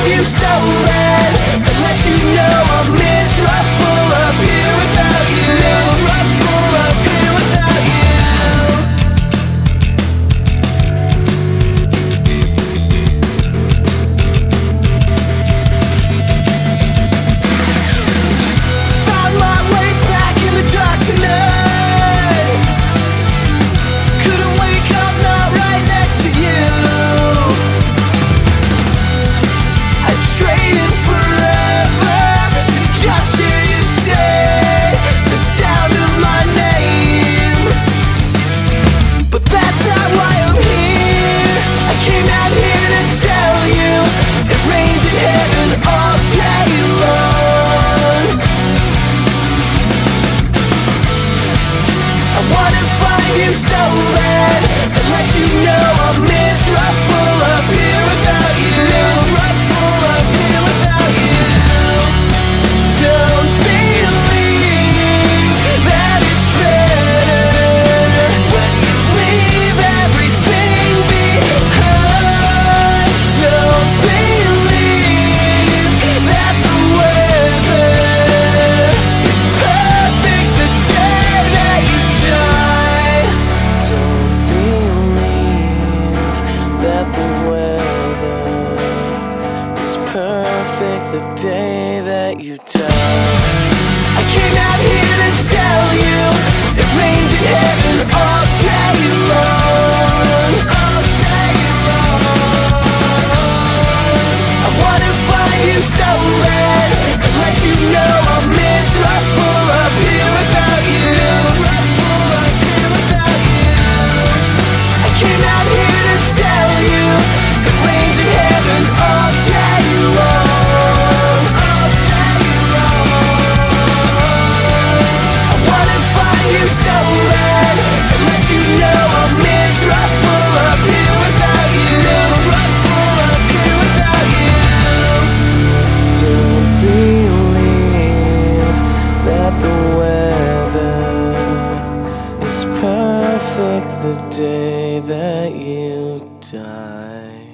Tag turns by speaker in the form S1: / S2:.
S1: you so bad and let you know I'm miserable up here without you. Miserable up here without you. Found my way back in the dark tonight. Couldn't wake up, not right next to you. I traded forever to just hear you say the sound of my name. But that's not why I'm here. I came out here to tell you it rains in heaven all day long. I wanna find you so bad and let you know I'm miserable up here without you. Miserable up here without you. Don't believe that it's better when you leave everything behind. Don't believe that the weather is perfect the day that you die. Don't believe that the weather is perfect the day that you die. I came out here to tell you it rains in heaven all day long. All day long. I wanna find you so bad and let you know I'm miserable up here without you. Miserable up here without you. I came out here to tell you it rains in heaven all day long. All day long. I wanna find you so bad and let you know I'm miserable up here without you. Miserable up here without you. Don't believe that the weather is perfect the day that you die.